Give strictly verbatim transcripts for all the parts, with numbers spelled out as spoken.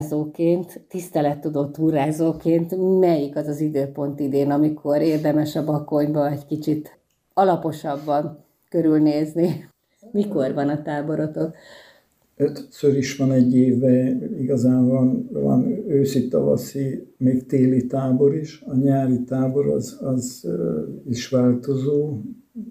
túrázóként, tisztelettudó túrázóként melyik az az időpont idén, amikor érdemes a Bakonyba egy kicsit alaposabban körülnézni? Mikor van a táborotok? Ötször is van egy éve, igazán van, van őszi, tavaszi, még téli tábor is. A nyári tábor az, az is változó.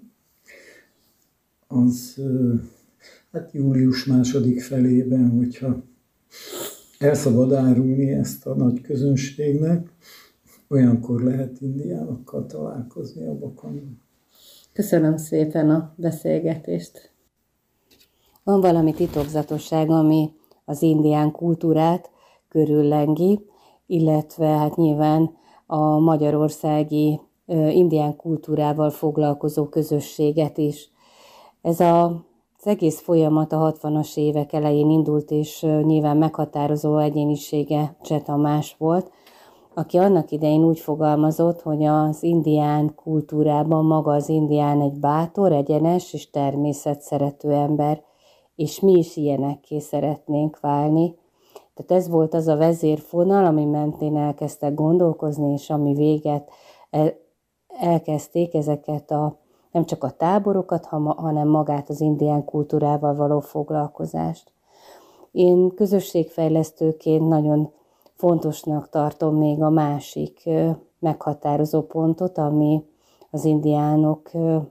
Az hát július második felében, hogyha el szabad árulni ezt a nagy közönségnek, olyankor lehet indiánokkal találkozni a Bakonyon. Köszönöm szépen a beszélgetést. Van valami titokzatosság, ami az indián kultúrát körüllengi, illetve hát nyilván a magyarországi indián kultúrával foglalkozó közösséget is. Ez a, az egész folyamat a hatvanas évek elején indult, és nyilván meghatározó egyénisége Cseh Tamás volt, aki annak idején úgy fogalmazott, hogy az indián kultúrában maga az indián egy bátor, egyenes és természetszerető ember, és mi is ilyenekké szeretnénk válni. Tehát ez volt az a vezérfonal, ami mentén elkezdtek gondolkozni, és ami véget elkezdték ezeket a, nem csak a táborokat, hanem magát az indián kultúrával való foglalkozást. Én közösségfejlesztőként nagyon fontosnak tartom még a másik meghatározó pontot, ami az indiánok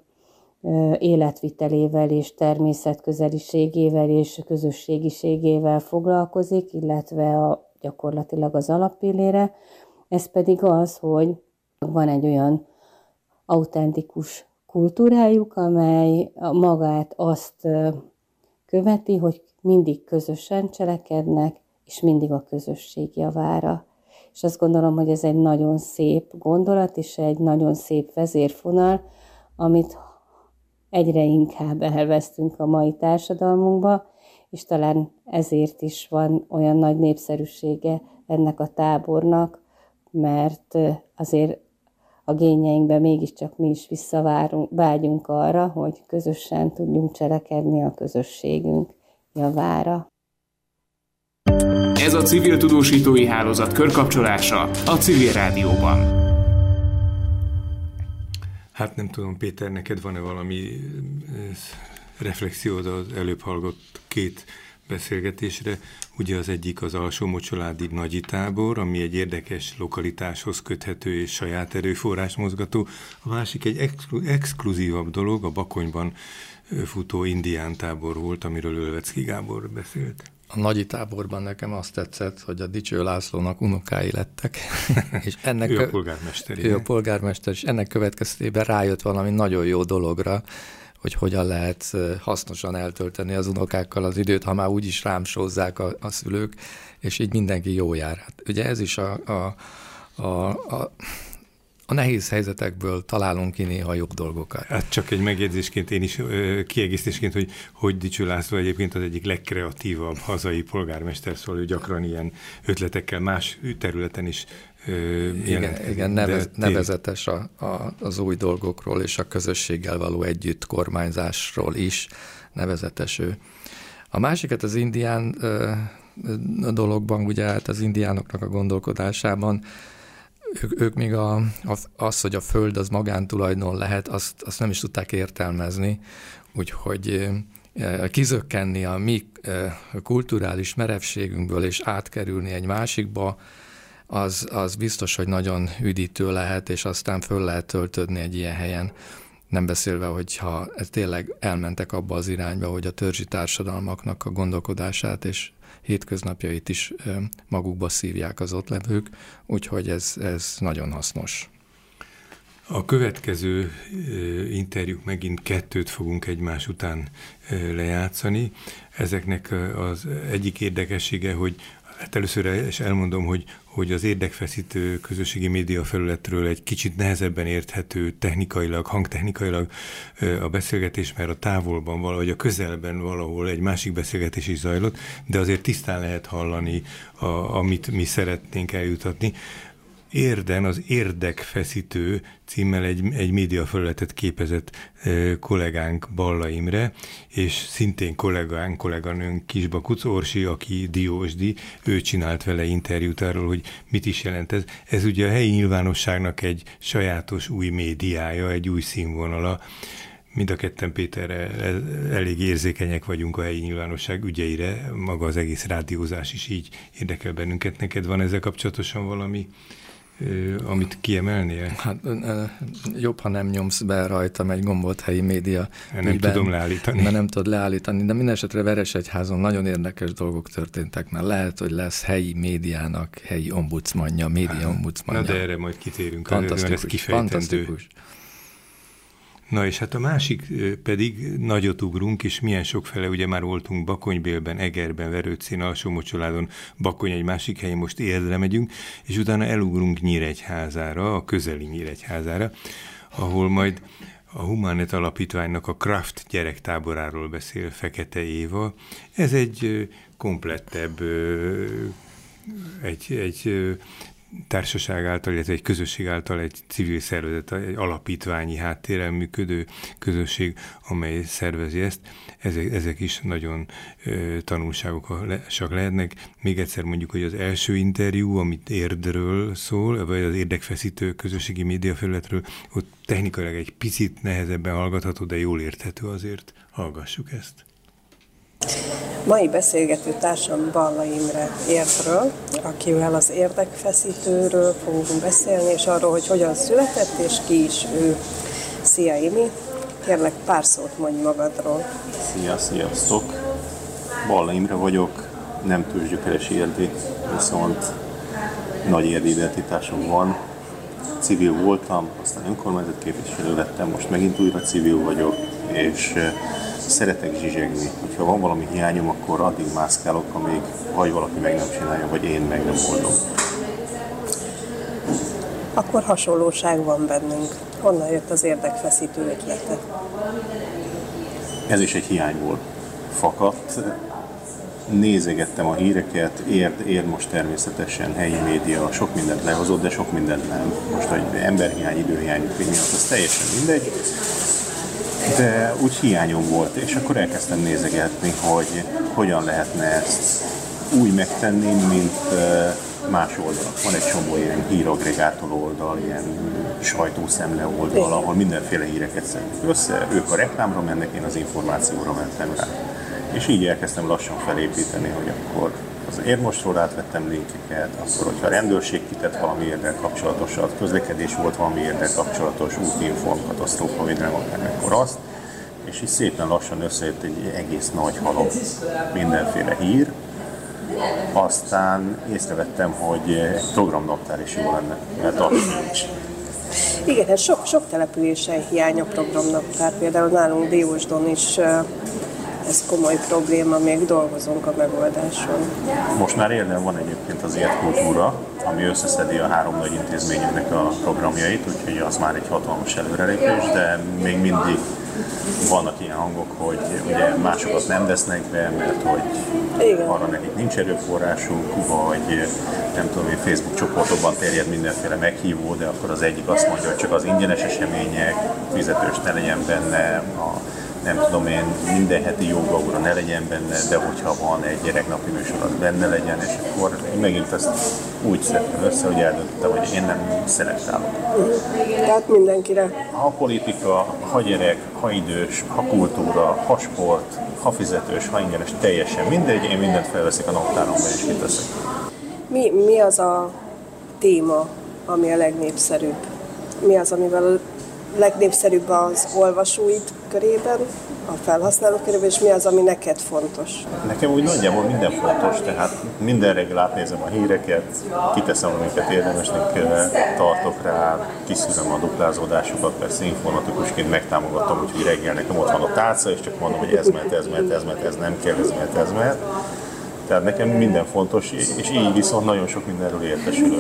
életvitelével és természetközeliségével és közösségiségével foglalkozik, illetve a, gyakorlatilag az alappillére. Ez pedig az, hogy van egy olyan autentikus kultúrájuk, amely magát azt követi, hogy mindig közösen cselekednek, és mindig a közösség javára. És azt gondolom, hogy ez egy nagyon szép gondolat, és egy nagyon szép vezérfonal, amit egyre inkább elvesztünk a mai társadalmunkba, és talán ezért is van olyan nagy népszerűsége ennek a tábornak, mert azért a génjeinkben mégiscsak mi is visszavágyunk arra, hogy közösen tudjunk cselekedni a közösségünk javára. Ez a Civil Tudósítói Hálózat körkapcsolása a Civil Rádióban. Hát nem tudom, Péter, neked van-e valami reflexiód az előbb hallgott két beszélgetésre? Ugye az egyik az Alsó-Mocsoládi Nagyi tábor, ami egy érdekes lokalitáshoz köthető és saját erőforrás mozgató. A másik egy exklu- exkluzívabb dolog, a Bakonyban futó indián tábor volt, amiről Ölvecki Gábor beszélt. A Nagyi táborban nekem azt tetszett, hogy a Dicső Lászlónak unokái lettek. És ennek ő a polgármester. Ő a polgármester, és ennek következtében rájött valami nagyon jó dologra, hogy hogyan lehet hasznosan eltölteni az unokákkal az időt, ha már úgyis rámsózzák a, a szülők, és így mindenki jó jár. Hát ugye ez is a, a, a, a A nehéz helyzetekből találunk ki néha jobb dolgokat. Hát csak egy megjegyzésként, én is kiegészítésként, hogy, hogy Dicső László egyébként az egyik legkreatívabb hazai polgármester, szóval ő gyakran ilyen ötletekkel más területen is Igen, igen nevez, nevezetes a, a, az új dolgokról és a közösséggel való együtt kormányzásról is nevezetes ő. A másikat az indián a dologban, ugye hát az indiánoknak a gondolkodásában, Ők, ők még a, a, az, hogy a föld az magántulajdon lehet, azt, azt nem is tudták értelmezni, úgyhogy e, kizökkenni a mi e, kulturális merevségünkből és átkerülni egy másikba, az, az biztos, hogy nagyon üdítő lehet, és aztán föl lehet töltődni egy ilyen helyen. Nem beszélve, hogyha tényleg elmentek abba az irányba, hogy a törzsi társadalmaknak a gondolkodását és hétköznapjait is magukba szívják az ott levők, úgyhogy ez, ez nagyon hasznos. A következő interjúk megint kettőt fogunk egymás után lejátszani. Ezeknek az egyik érdekessége, hogy hát először is elmondom, hogy, hogy az érdekfeszítő közösségi média felületről egy kicsit nehezebben érthető technikailag, hangtechnikailag a beszélgetés, mert a távolban valahogy a közelben valahol egy másik beszélgetés is zajlott, de azért tisztán lehet hallani, a, amit mi szeretnénk eljutatni. Érden az Érdekfeszítő címmel egy, egy médiafelületet képezett e, kollégánk Balla Imre, és szintén kollégánk, kolléganőnk Kisbakuc Orsi, aki diósdi, ő csinált vele interjút arról, hogy mit is jelent ez. Ez ugye a helyi nyilvánosságnak egy sajátos új médiája, egy új színvonala. Mind a ketten Péterre elég érzékenyek vagyunk a helyi nyilvánosság ügyeire, maga az egész rádiózás is így érdekel bennünket. Neked van ezzel kapcsolatosan valami, amit kiemelnél? Hát jobb, ha nem nyomsz be rajtam egy gombot helyi média. Nem ügyben, tudom leállítani. Mert nem tudod leállítani, de minden esetre Veresegyházon nagyon érdekes dolgok történtek, mert lehet, hogy lesz helyi médiának helyi ombudsmanja, média ombudsmanja. Na de erre majd kitérünk. Fantasztikus, ez fantasztikus. Na és hát a másik pedig nagyot ugrunk, és milyen sokfele, ugye már voltunk Bakonybélben, Egerben, Verőcén, Alsó-Mocsóládon, Bakony egy másik helyen, most Érdre megyünk, és utána elugrunk Nyíregyházára, a közeli Nyíregyházára, ahol majd a Humanet Alapítványnak a Kraft gyerektáboráról beszél Fekete Éva. Ez egy komplettebb, egy, egy társaság által, illetve egy közösség által egy civil szervezet, egy alapítványi háttérrel működő közösség, amely szervezi ezt. Ezek, ezek is nagyon ö, tanulságosak lehetnek. Még egyszer mondjuk, hogy az első interjú, amit Érdről szól, vagy az Érdekfeszítő közösségi médiafelületről, ott technikailag egy picit nehezebben hallgatható, de jól érthető, azért hallgassuk ezt. Mai beszélgető társam Balla Imre Érdről, akivel az Érdekfeszítőről fogunk beszélni, és arról, hogy hogyan született, és ki is ő. Szia, Imi! Kérlek, pár szót mondj magadról. Szia, sziasztok! Balla Imre vagyok, nem tőzsgyökeres érdi, viszont nagy érdi identitásom van. Civil voltam, aztán önkormányzat képviselő lettem, most megint újra civil vagyok, és szeretek zsizsegni. Hogyha van valami hiányom, akkor addig mászkálok, amíg vagy valaki meg nem csinálja, vagy én meg nem oldom. Akkor hasonlóság van bennünk. Honnan jött az Érdekfeszítő ötlete? Ez is egy hiányból fakadt. Nézegettem a híreket, érd, érd most természetesen helyi média, sok mindent lehozott, de sok mindent nem. Most, hogy emberhiány, időhiány miatt, az teljesen mindegy. De úgy hiányom volt, és akkor elkezdtem nézegetni, hogy hogyan lehetne ezt úgy megtenni, mint más oldalak. Van egy csomó ilyen híragregátor oldal, ilyen sajtószemle oldal, ahol mindenféle híreket szednek össze, ők a reklámra mennek, én az információra mentem rá. És így elkezdtem lassan felépíteni, hogy akkor az Érdmostról átvettem linkeket, akkor hogyha a rendőrség kitett valami érdel kapcsolatosat, közlekedés volt valami érdel kapcsolatos, útinform, katasztrófavédelem, akár azt, és így szépen lassan összejött egy egész nagy halom mindenféle hír. Aztán észrevettem, hogy egy programnaptár is jó lenne, mert az nincs. Igen, hát sok, sok településen hiány a programnaptár, például nálunk Diósdon is ez komoly probléma, még dolgozunk a megoldáson. Most már Érden van egyébként az Érdkultúra, ami összeszedi a három nagy intézményünknek a programjait, úgyhogy az már egy hatalmas előrelépés, de még mindig vannak ilyen hangok, hogy ugye másokat nem vesznek be, mert hogy igen, arra nekik nincs erőforrásuk, vagy nem tudom én, Facebook csoportokban terjed mindenféle meghívó, de akkor az egyik azt mondja, hogy csak az ingyenes események, fizetős ne legyen benne, a nem tudom én, minden heti jogaóra ne legyen benne, de hogyha van egy gyereknapi műsor, az benne legyen, és akkor én megint ezt úgy szedtem össze, hogy eldöntöttem, hogy én nem szelektálok. Tehát mindenkire. Ha politika, ha gyerek, ha idős, ha kultúra, ha sport, ha fizetős, ha ingyenes, teljesen mindegy, én mindent felveszik a naptáromba és kiteszek. Mi, mi az a téma, ami a legnépszerűbb? Mi az, amivel a legnépszerűbb az olvasóid körében, a felhasználók körében, és mi az, ami neked fontos? Nekem úgy nagyjából minden fontos, tehát minden reggel átnézem a híreket, kiteszem, amiket érdemesnek tartok rá, kiszűröm a duplázódásokat, persze informatikusként megtámogatom, úgyhogy reggel nekem ott van a tálca, és csak mondom, hogy ez mehet, ez mehet, ez mehet, ez nem kell, ez mehet, ez mehet. Tehát nekem minden fontos, és így viszont nagyon sok mindenről értesülök.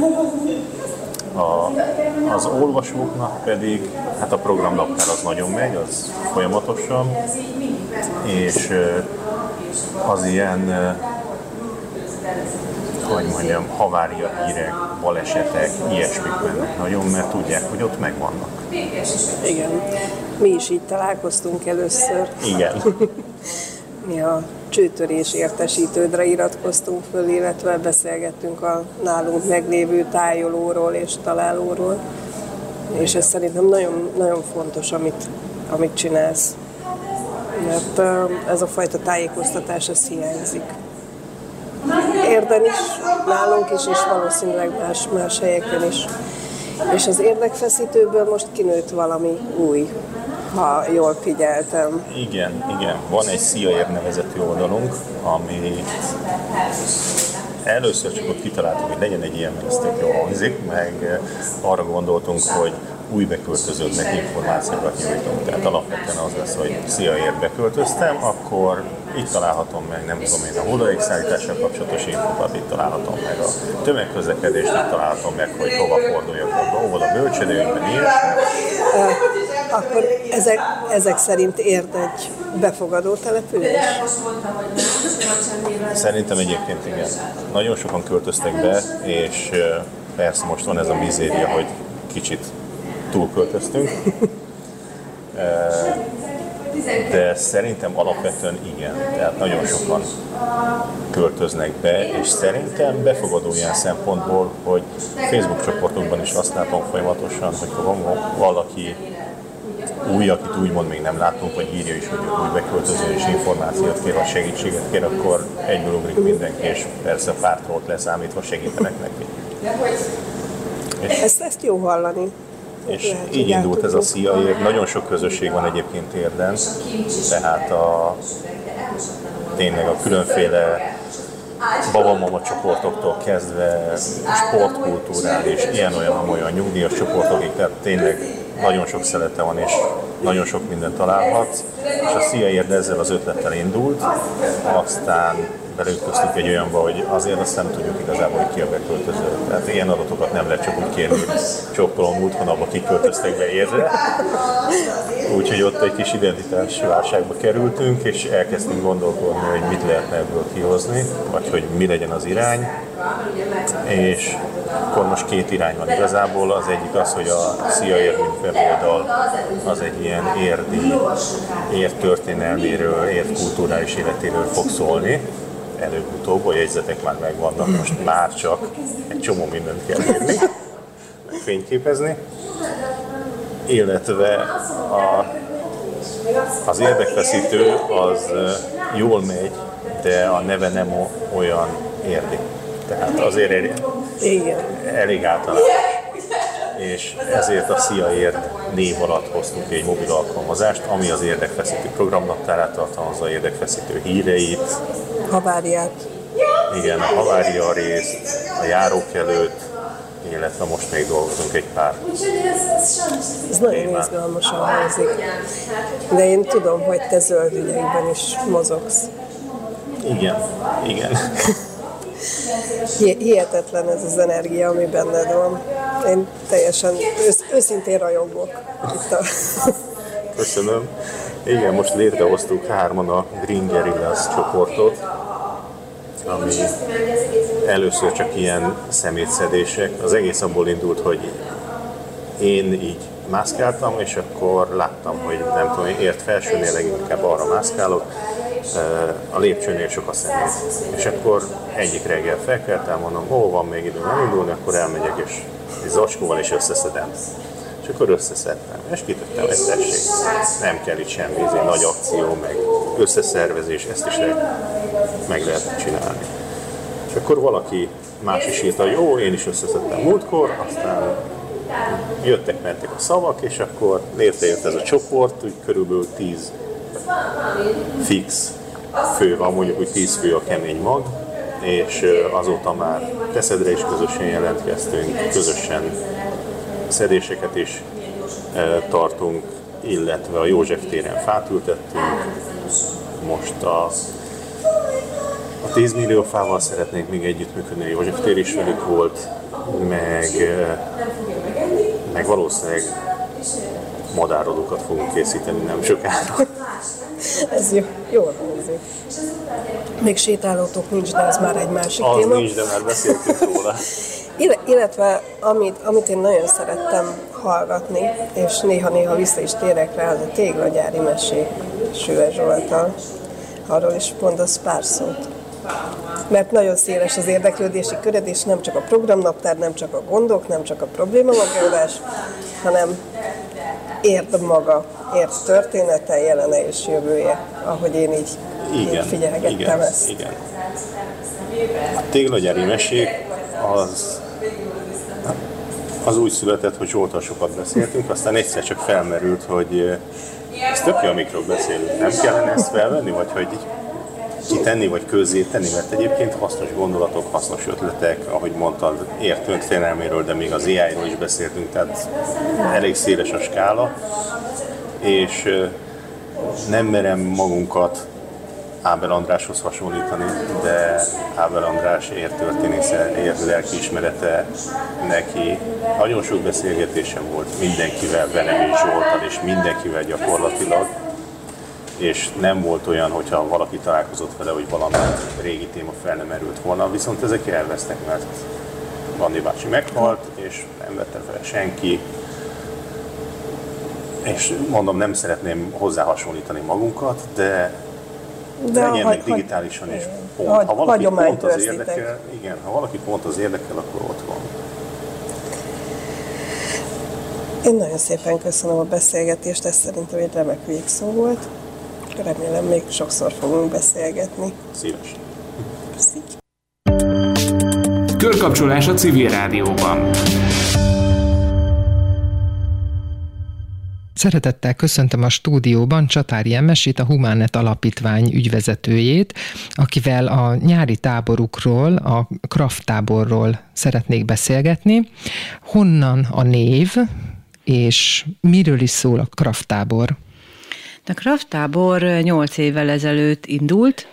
A, az olvasóknak pedig, hát a programnaptár az nagyon megy, az folyamatosan, és az ilyen hogy mondjam, havária hírek, balesetek, ilyesmik mennek nagyon, mert tudják, hogy ott megvannak. Igen. Mi is így találkoztunk először. Igen. Mi a csőtörés értesítődre iratkoztunk föl, illetve beszélgettünk a nálunk meglévő tájolóról és találóról. Igen. És ez szerintem nagyon, nagyon fontos, amit, amit csinálsz. Mert ez a fajta tájékoztatás, ez hiányzik. Érden is, nálunk is, és valószínűleg más, más helyeken is. És az érdekfeszítőből most kinőtt valami új, ha jól figyeltem. Igen, igen. Van egy Szia Érd nevezetű oldalunk, ami először csak ott kitaláltuk, hogy legyen egy ilyen, mert ez tök jól hangzik, meg arra gondoltunk, hogy új beköltözőknek információkat nyújtunk. Tehát alapvetően az lesz, hogy Szia Érd beköltöztem, akkor itt találhatom meg, nem tudom én, a hulladékszállítással kapcsolatos infokat, itt találhatom meg a tömegközlekedést, itt találhatom meg, hogy hova forduljak a óvoda bölcsődőnkben, ilyesmi. Akkor ezek, ezek szerint Érd egy befogadó település? Szerintem egyébként igen. Nagyon sokan költöztek be, és persze most van ez a mizéria, hogy kicsit túlköltöztünk. De szerintem alapvetően igen, tehát nagyon sokan költöznek be, és szerintem befogadó ilyen szempontból, hogy Facebook csoportokban is azt látom folyamatosan, hogy ha van valaki új, akit úgymond még nem láttunk, vagy írja is, hogy új beköltöző és információt kér, vagy segítséget kér, akkor egyből ugrik mindenki, és persze pártról leszámítva segítenek neki. És ezt, ezt jó hallani. És lehet, így indult ez a Szia Érd. Nagyon sok közösség van egyébként Érden, tehát a, tényleg a különféle babamama csoportoktól kezdve sportkulturális, ilyen-olyan-olyan nyugdíjas csoportokig, tehát tényleg nagyon sok szelete van, és nagyon sok mindent találhatsz. És a Szia Érd ezzel az ötlettel indult, aztán beleütköztünk egy olyanba, hogy azért azt nem tudjuk igazából, hogy ki a beköltöző. Tehát ilyen adatokat nem lehet csak úgy kérni, hogy csokkolom múlt hónapban kiköltöztek be Érdre. Úgyhogy ott egy kis identitásválságba kerültünk, és elkezdtünk gondolkodni, hogy mit lehetne ebből kihozni, vagy hogy mi legyen az irány. És akkor most két irány van igazából. Az egyik az, hogy a Szia Érd mint weboldal az egy ilyen érdi, Érd történelméről, Érd kulturális életéről fog szólni. Előbb-utóbb a jegyzetek már megvannak, most már csak egy csomó mindent kell írni, fényképezni, illetve a, az érdekfeszítő az jól megy, de a neve nem olyan érdi. Tehát azért elég, elég általános. És ezért a Szia Érd név alatt hoztunk egy mobil alkalmazást, ami az érdekfeszítő programnaptárát tartalmazza, érdekfeszítő híreit, haváriát. Igen, a havária részt, a járók előtt, illetve most még dolgozunk egy pár. Ez nagyon izgalmasan hangzik. De én tudom, hogy te zöld ügyekben is mozogsz. Igen, igen. Hihetetlen ez az energia, ami benned van. Én teljesen ősz, őszintén rajongok. Itt a... Köszönöm. Igen, most létrehoztuk hárman a Green Guerrillas csoportot, ami először csak ilyen szemétszedések. Az egész abból indult, hogy én így mászkáltam, és akkor láttam, hogy nem tudom, Érd felsőnél leginkább arra mászkálok, a lépcsőnél sok a szemét. És akkor egyik reggel felkeltem, mondom, ó, van még idő elindulni, akkor elmegyek, és egy zacskóval is összeszedem. És akkor összeszedtem, és kitettem egy tessék. Nem kell itt semmi, ez egy nagy akció, meg összeszervezés, ezt is le, meg lehet csinálni. És akkor valaki más is írta, hogy jó, én is összeszedtem múltkor, aztán jöttek-mentek a szavak, és akkor létrejött ez a csoport, úgy körülbelül tíz fix fő van, mondjuk úgy tíz fő a kemény mag, és azóta már Teszedre is közösen jelentkeztünk, közösen szedéseket is tartunk, illetve a József téren fát ültettünk. Most a, a tíz millió fával szeretnénk még együttműködni, a József tér is velük volt, meg, meg valószínűleg madárodókat fogunk készíteni nem sokára. Ez jó, jól hangzik. Még sétálótok nincs, de ez már egy másik az téma. Az nincs, de már beszéltünk róla. Illetve amit, amit én nagyon szerettem hallgatni, és néha-néha vissza is térek rá, az a téglagyári mesék Süve Zsolttal. Arról is mondasz pár szót. Mert nagyon széles az érdeklődési köred, és nem csak a programnaptár, nem csak a gondok, nem csak a probléma megoldás, hanem érd maga, érd története, jelene és jövője, ahogy én így, igen, így figyelgettem igen, ezt. Igen. A téglagyári mesék az, az úgy született, hogy Zsolttal sokat beszéltünk, aztán egyszer csak felmerült, hogy ez tök jó, amikről beszélünk, nem kellene ezt felvenni, vagy hogy kitenni, vagy közzé tenni, mert egyébként hasznos gondolatok, hasznos ötletek, ahogy mondtad, értörténelméről, de még az á í-ról is beszéltünk, tehát elég széles a skála, és nem merem magunkat Ábel Andráshoz hasonlítani, de Ábel András értörténésze, ért lelkiismerete, neki nagyon sok beszélgetése volt mindenkivel, velem és Zsolttal, és mindenkivel gyakorlatilag, és nem volt olyan, hogyha valaki találkozott vele, hogy valami régi téma fel nem merült volna, viszont ezek elvesznek, mert Andi bácsi meghalt, és nem vette fel senki, és mondom, nem szeretném hozzá hasonlítani magunkat, de, de legyen még digitálisan is pont. Ha valaki pont az érdekel, igen, ha valaki pont az érdekel, akkor ott van. Én nagyon szépen köszönöm a beszélgetést, ez szerintem egy remek végszó volt. Remélem, még sokszor fogunk beszélgetni. Szívesen. Köszi. Körkapcsolás a Civil Rádióban. Szeretettel köszöntöm a stúdióban Csatári Emmesit, a Humánet Alapítvány ügyvezetőjét, akivel a nyári táborukról, a Kraft táborról szeretnék beszélgetni. Honnan a név, és miről is szól a Kraft tábor? A Kraft tábor nyolc évvel ezelőtt indult,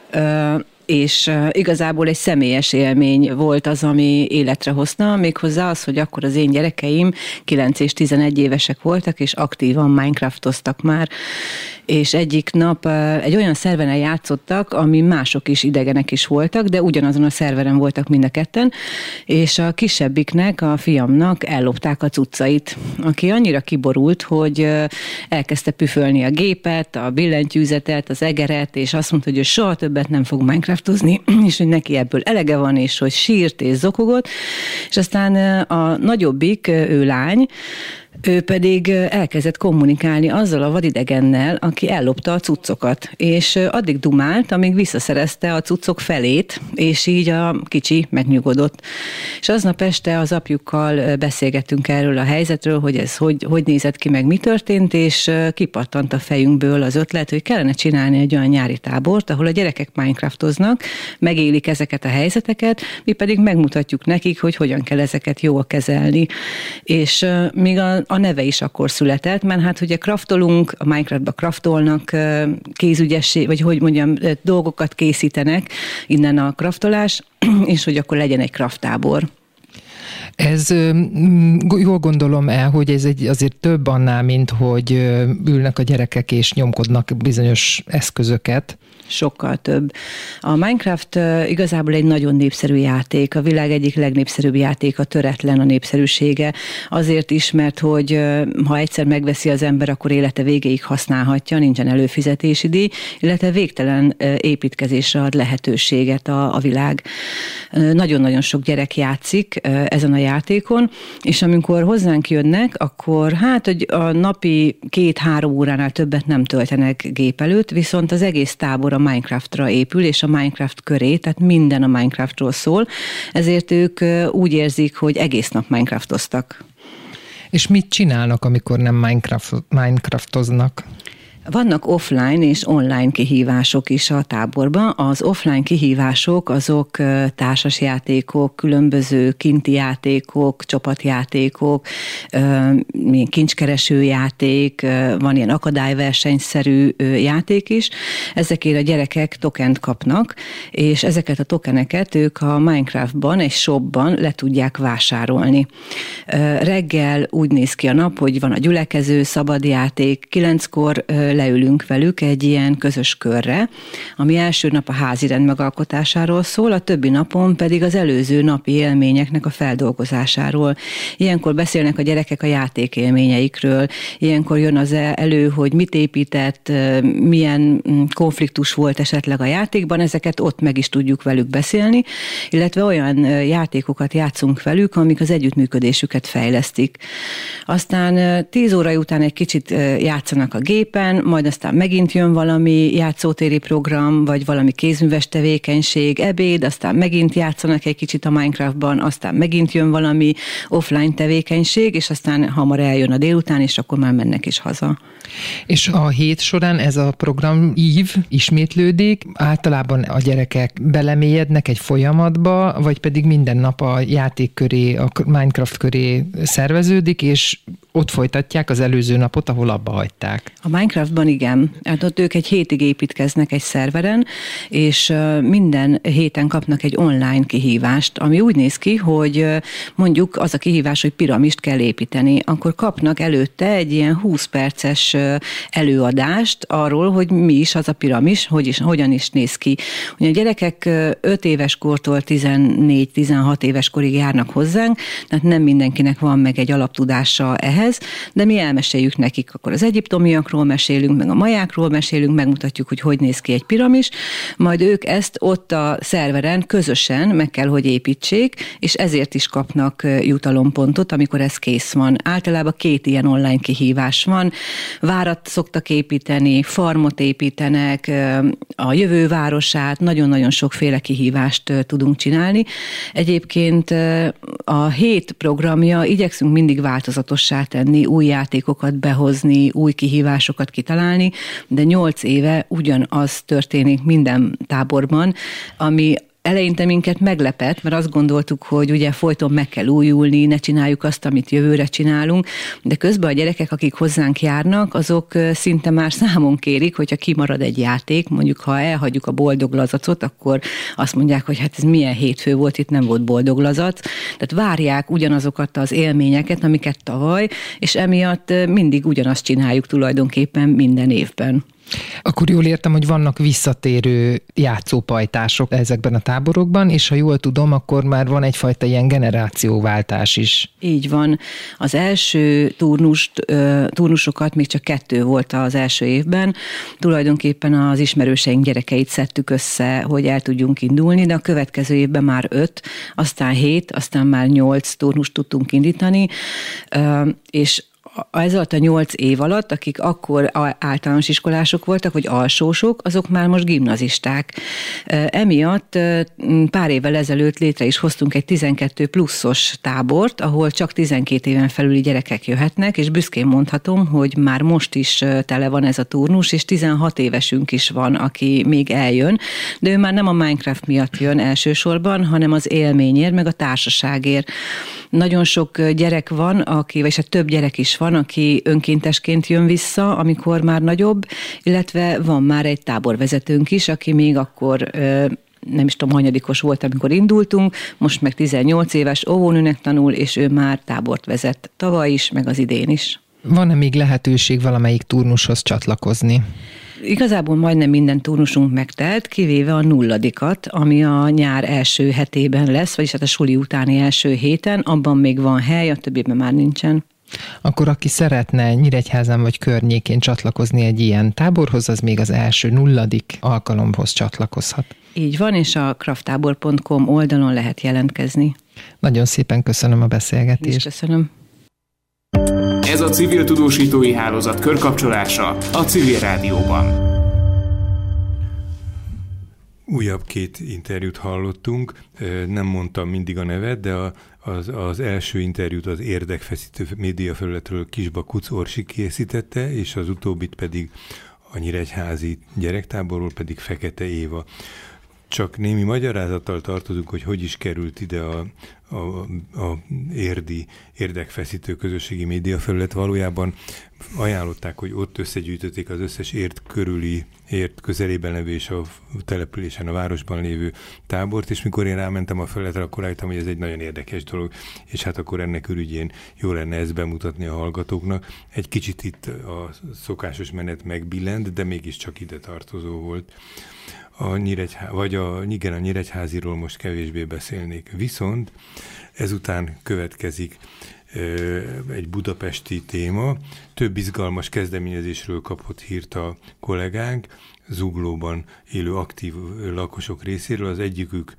és igazából egy személyes élmény volt az, ami életre hozna, méghozzá az, hogy akkor az én gyerekeim kilenc és tizenegy évesek voltak, és aktívan Minecraftoztak már, és egyik nap egy olyan szerveren játszottak, ami mások is idegenek is voltak, de ugyanazon a szerveren voltak mind a ketten, és a kisebbiknek, a fiamnak ellopták a cuccait, aki annyira kiborult, hogy elkezdte püfölni a gépet, a billentyűzetet, az egeret, és azt mondta, hogy ő soha többet nem fog Minecraftozni, és hogy neki ebből elege van, és hogy sírt és zokogott, és aztán a nagyobbik, ő lány, ő pedig elkezdett kommunikálni azzal a vadidegennel, aki ellopta a cuccokat, és addig dumált, amíg visszaszerezte a cuccok felét, és így a kicsi megnyugodott. És aznap este az apjukkal beszélgettünk erről a helyzetről, hogy ez hogy, hogy nézett ki, meg mi történt, és kipattant a fejünkből az ötlet, hogy kellene csinálni egy olyan nyári tábort, ahol a gyerekek Minecraftoznak, megélik ezeket a helyzeteket, mi pedig megmutatjuk nekik, hogy hogyan kell ezeket jól kezelni. És még a A neve is akkor született, mert hát ugye kraftolunk, a Minecraftba kraftolnak, kézügyessé, vagy hogy mondjam, dolgokat készítenek, innen a kraftolás, és hogy akkor legyen egy krafttábor. Ez jól gondolom el, hogy ez egy azért több annál, mint hogy ülnek a gyerekek és nyomkodnak bizonyos eszközöket. Sokkal több. A Minecraft igazából egy nagyon népszerű játék, a világ egyik legnépszerűbb játéka, töretlen a népszerűsége. Azért is, mert hogy ha egyszer megveszi az ember, akkor élete végéig használhatja, nincsen előfizetési díj, illetve végtelen építkezésre ad lehetőséget a, a világ. Nagyon-nagyon sok gyerek játszik ezen a játékon, és amikor hozzánk jönnek, akkor hát, hogy a napi két-három óránál többet nem töltenek gép előtt, viszont az egész tábor a Minecraftra épül, és a Minecraft köré, tehát minden a Minecraftról szól, ezért ők úgy érzik, hogy egész nap Minecraftoztak. És mit csinálnak, amikor nem Minecraft, Minecraftoznak? Vannak offline és online kihívások is a táborban. Az offline kihívások azok társasjátékok, különböző kinti játékok, csapatjátékok, kincskereső játék, van ilyen akadályversenyszerű játék is. Ezekért a gyerekek tokent kapnak, és ezeket a tokeneket ők a Minecraftban, egy shopban le tudják vásárolni. Reggel úgy néz ki a nap, hogy van a gyülekező, szabadjáték, kilenckor leülünk velük egy ilyen közös körre, ami első nap a házirend megalkotásáról szól, a többi napon pedig az előző napi élményeknek a feldolgozásáról. Ilyenkor beszélnek a gyerekek a játékélményeikről, ilyenkor jön az elő, hogy mit épített, milyen konfliktus volt esetleg a játékban, ezeket ott meg is tudjuk velük beszélni, illetve olyan játékokat játszunk velük, amik az együttműködésüket fejlesztik. Aztán tíz óra után egy kicsit játszanak a gépen, majd aztán megint jön valami játszótéri program, vagy valami kézműves tevékenység, ebéd, aztán megint játszanak egy kicsit a Minecraftban, aztán megint jön valami offline tevékenység, és aztán hamar eljön a délután, és akkor már mennek is haza. És a hét során ez a program ív ismétlődik, általában a gyerekek belemélyednek egy folyamatba, vagy pedig minden nap a játék köré, a Minecraft köré szerveződik, és ott folytatják az előző napot, ahol abba hagyták. A Minecraftban igen. Hát ott ők egy hétig építkeznek egy szerveren, és minden héten kapnak egy online kihívást, ami úgy néz ki, hogy mondjuk az a kihívás, hogy piramist kell építeni, akkor kapnak előtte egy ilyen húsz perces előadást arról, hogy mi is az a piramis, hogy is, hogyan is néz ki. Ugye a gyerekek öt éves kortól tizennégy-tizenhat éves korig járnak hozzánk, tehát nem mindenkinek van meg egy alaptudása ehhez, de mi elmeséljük nekik, akkor az egyiptomiakról mesélünk, meg a majákról mesélünk, megmutatjuk, hogy hogy néz ki egy piramis, majd ők ezt ott a szerveren közösen meg kell, hogy építsék, és ezért is kapnak jutalompontot, amikor ez kész van. Általában két ilyen online kihívás van, várat szoktak építeni, farmot építenek, a jövő városát, nagyon-nagyon sokféle kihívást tudunk csinálni. Egyébként a hét programja igyekszünk mindig változatossá tenni, új játékokat behozni, új kihívásokat kitalálni, de nyolc éve ugyanaz történik minden táborban, ami eleinte minket meglepett, mert azt gondoltuk, hogy ugye folyton meg kell újulni, ne csináljuk azt, amit jövőre csinálunk, de közben a gyerekek, akik hozzánk járnak, azok szinte már számon kérik, hogyha kimarad egy játék, mondjuk ha elhagyjuk a boldog lazacot, akkor azt mondják, hogy hát ez milyen hétfő volt, itt nem volt boldog lazac. Tehát várják ugyanazokat az élményeket, amiket tavaly, és emiatt mindig ugyanazt csináljuk tulajdonképpen minden évben. Akkor jól értem, hogy vannak visszatérő játszópajtások ezekben a táborokban, és ha jól tudom, akkor már van egyfajta ilyen generációváltás is. Így van. Az első turnust, turnusokat még csak kettő volt az első évben. Tulajdonképpen az ismerőseink gyerekeit szedtük össze, hogy el tudjunk indulni, de a következő évben már öt, aztán hét, aztán már nyolc turnust tudtunk indítani, és ez alatt a nyolc év alatt, akik akkor általános iskolások voltak, vagy alsósok, azok már most gimnazisták. Emiatt pár évvel ezelőtt létre is hoztunk egy tizenkettő pluszos tábort, ahol csak tizenkét éven felüli gyerekek jöhetnek, és büszkén mondhatom, hogy már most is tele van ez a turnus, és tizenhat évesünk is van, aki még eljön, de ő már nem a Minecraft miatt jön elsősorban, hanem az élményért, meg a társaságért. Nagyon sok gyerek van, aki, vagy hát több gyerek is van, aki önkéntesként jön vissza, amikor már nagyobb, illetve van már egy táborvezetőnk is, aki még akkor nem is tudom, hanyadikos volt, amikor indultunk, most meg tizennyolc éves óvónőnek tanul, és ő már tábort vezet tavaly is, meg az idén is. Van-e még lehetőség valamelyik turnushoz csatlakozni? Igazából majdnem minden turnusunk megtelt, kivéve a nulladikat, ami a nyár első hetében lesz, vagyis hát a suli utáni első héten, abban még van hely, a többiben már nincsen. Akkor aki szeretne Nyíregyházán vagy környékén csatlakozni egy ilyen táborhoz, az még az első nulladik alkalomhoz csatlakozhat. Így van, és a krafttábor pont com oldalon lehet jelentkezni. Nagyon szépen köszönöm a beszélgetést. És köszönöm. Ez a Civil Tudósítói Hálózat körkapcsolása a Civil Rádióban. Újabb két interjút hallottunk, nem mondtam mindig a nevet, de az, az első interjút az érdekfeszítő médiafelületről Kisba Kuc Orsi készítette, és az utóbbit pedig a nyíregyházi gyerektáborról pedig Fekete Éva. Csak némi magyarázattal tartozunk, hogy hogy is került ide a, a, a érdi érdekfeszítő közösségi médiafelület. Valójában ajánlották, hogy ott összegyűjtötték az összes ért körüli, ért közelében levő és a településen, a városban lévő tábort, és mikor én rámentem a felületre, akkor rájöttem, hogy ez egy nagyon érdekes dolog, és hát akkor ennek ürügyén jó lenne ezt bemutatni a hallgatóknak. Egy kicsit itt a szokásos menet megbillent, de mégiscsak ide tartozó volt. A Nyíregyhá, vagy a, igen, a Nyíregyháziról most kevésbé beszélnék. Viszont ezután következik egy budapesti téma. Több izgalmas kezdeményezésről kapott hírt a kollégánk, Zuglóban élő aktív lakosok részéről. Az egyikük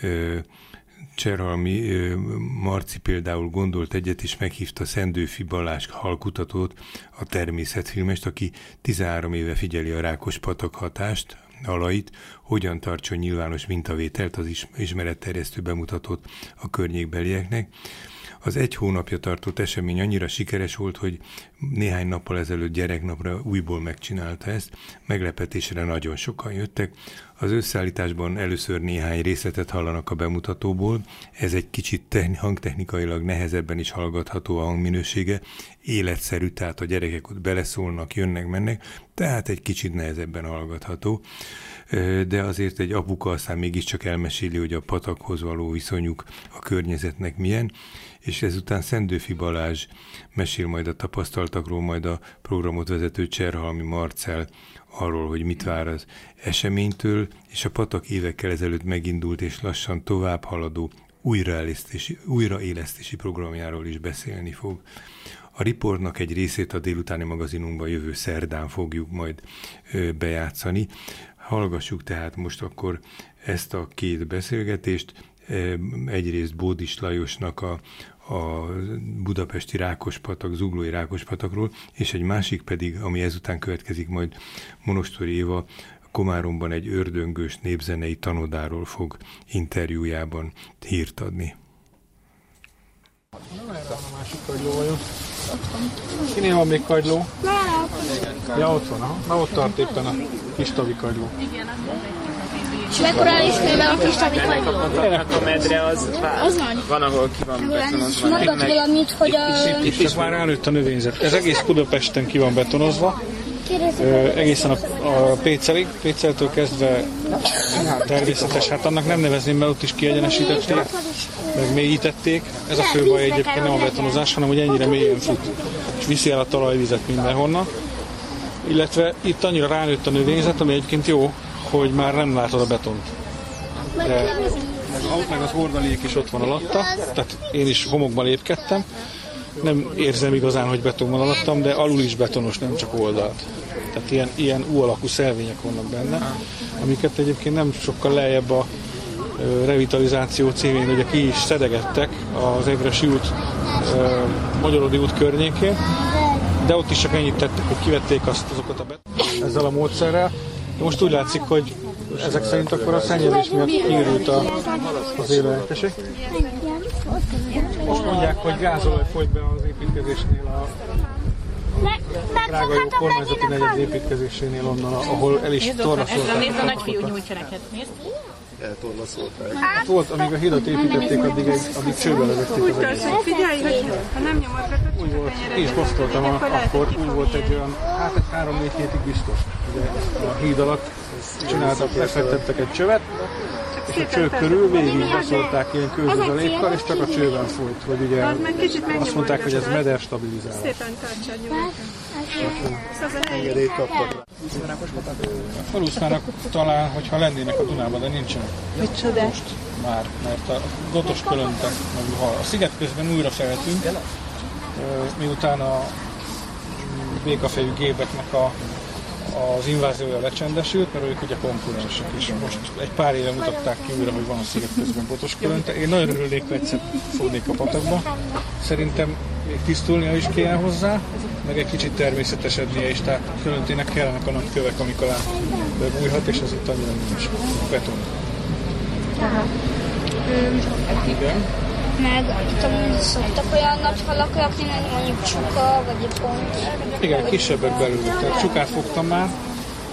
Cserhalmi Marci például gondolt egyet, és meghívta Szendőfi Balázs halkutatót, a természetfilmest, aki tizenhárom éve figyeli a Rákospatak hatást, alait, hogyan tartson nyilvános mintavételt, az ismeretterjesztő bemutatót a környékbelieknek. Az egy hónapja tartott esemény annyira sikeres volt, hogy néhány nappal ezelőtt gyereknapra újból megcsinálta ezt. Meglepetésre nagyon sokan jöttek. Az összeállításban először néhány részletet hallanak a bemutatóból. Ez egy kicsit techni- hangtechnikailag nehezebben is hallgatható a hangminősége. Életszerű, tehát a gyerekek ott beleszólnak, jönnek, mennek, tehát egy kicsit nehezebben hallgatható. De azért egy apuka aztán mégiscsak elmeséli, hogy a patakhoz való viszonyuk a környezetnek milyen, és ezután Szendőfi Balázs mesél majd a tapasztaltakról, majd a programot vezető Cserhalmi Marcell arról, hogy mit vár az eseménytől, és a patak évekkel ezelőtt megindult és lassan tovább haladó újraélesztési, újraélesztési programjáról is beszélni fog. A riportnak egy részét a délutáni magazinunkban jövő szerdán fogjuk majd ö, bejátszani. Hallgassuk tehát most akkor ezt a két beszélgetést. Egyrészt Bódis Lajosnak a, a budapesti Rákospatak, zuglói Rákospatakról, és egy másik pedig, ami ezután következik majd, Monostori Éva Komáromban egy ördöngős népzenei tanodáról fog interjújában hírt adni. A másik kagyló vagyok. Kinél van még kagyló? Ja, ott van, aha. Na, ott tart éppen a kis tavi kagyló. És mekkora is mivel a kis tavi kagyló? A medre az, az van, ahol ki van betonozva. Mondott valamit, hogy a... Itt is már ránőtt a növényzet. Ez egész Budapesten ki van betonozva. Ö, egészen a, a Pécelig, Péceltől kezdve természetes, hát annak nem nevezném, mert ott is kiegyenesítették, meg mélyítették. Ez a fő baj egyébként nem a betonozás, hanem hogy ennyire mélyen fut, és viszi el a talajvizet mindenhonnan. Illetve itt annyira ránőtt a növényzet, ami egyébként jó, hogy már nem látod a betont. De meg, meg az hordalék is ott van alatta, tehát én is homokban lépkedtem. Nem érzem igazán, hogy beton van alattam, de alul is betonos, nem csak oldalt. Tehát ilyen, ilyen U-alakú szelvények vannak benne, amiket egyébként nem sokkal lejjebb a revitalizáció címén ugye ki is szedegettek az Egressy út, Magyarodi út környékén, de ott is csak ennyit tettek, hogy kivették azt, azokat a betont ezzel a módszerrel. De most úgy látszik, hogy ezek szerint akkor a szennyezés miatt kiürült az élőhelység. Most mondják, hogy gázolaj folyt be az építkezésnél a drága jó kormányzati negyed építkezésénél onnan, ahol el is torlaszolták. Nézd, a nagyfiú nyújtsereket, nézd. Eltorlaszolták. Hát volt, amíg a hidat építették, addig, egy, addig csőbe vezették az egészet. Figyelj, hogy ha nem nyomod be, úgy volt, én is posztoltam akkor, úgy volt egy olyan, hát egy három-négy hétig biztos. Ugye a híd alatt csináltak, lefektettek egy csövet, és a cső körül végig beszolták ilyen kőzuzalékkal, és csak a csőben folyt, hogy ugye azt mondták, hogy ez meder stabilizálás. Szépen tartsa a nyugodtan. Engedélyt kaptak. A faluszmának talán, hogyha lennének a Dunában, de nincsenek. Micsoda? Most már, mert a Gotos Kölöntek, a sziget közben újra feltűnt, miután a békafejű gépeknek a az inváziója lecsendesült, mert ők ugye konkurensek, és most egy pár éve mutatták ki újra, hogy van a sziget közben Botoskölönte. Én nagyon örülnék, hogy egyszer fognék a patakba. Szerintem még tisztulnia is kéne hozzá, meg egy kicsit természetesednie is, tehát Kölöntének kellenek a nagy kövek, amik alá bebújhat, és ez itt annyira nincs beton. Aha. Igen. Meg itt szoktak olyan nagy halak rakni, meg mondjuk csuka, vagy egy pont. Igen, kisebbek belül. Tehát csukát fogtam már,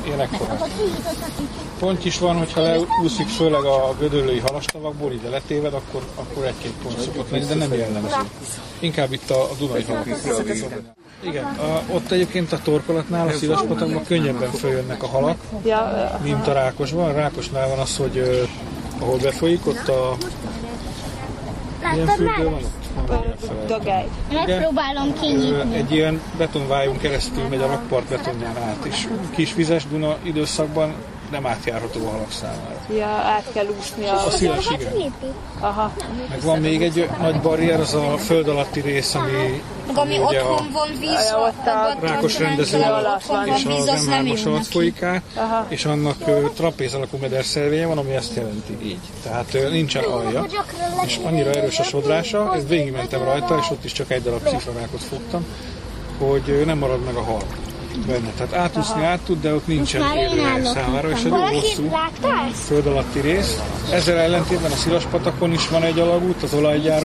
ilyen ekkora. Pont is van, hogyha leúszik főleg a gödöllői halastavakból, ide letéved, akkor, akkor egy-két pont szokott lenni, de nem jellemző. Inkább itt a, a Dunai halak. Igen, a, ott egyébként a torkolatnál, a Szilaspatakban könnyebben följönnek a halak, mint a Rákosban. A Rákosnál van az, hogy uh, ahol befolyik, ott a... Milyen fürdő van ott? Dogály. Megpróbálom kinyitni. Egy ilyen betonvájon keresztül megy a rakpart betonján át, és kisvizes Duna időszakban nem átjárható a halak számára. Ja, át kell úszni a... A Szilas, igen. Aha. Meg van még egy nagy barrier, az a föld alatti rész, ami... Meg ami otthon van víz, ott a Rákos rendező alatt és az em hármas alatt folyik át, és annak trapéz alakú mederszervénye van, ami ezt jelenti így. Tehát nincsen alja, és annyira erős a sodrása, ezt végigmentem rajta, és ott is csak egy darab cifrarákot fogtam, hogy nem marad meg a hal benne. Tehát átúszni át tud, de ott nincsen élőhely számára, és egy jó hosszú föld alatti rész. Ezzel ellentétben a Szilaspatakon is van egy alagút, az olajgyár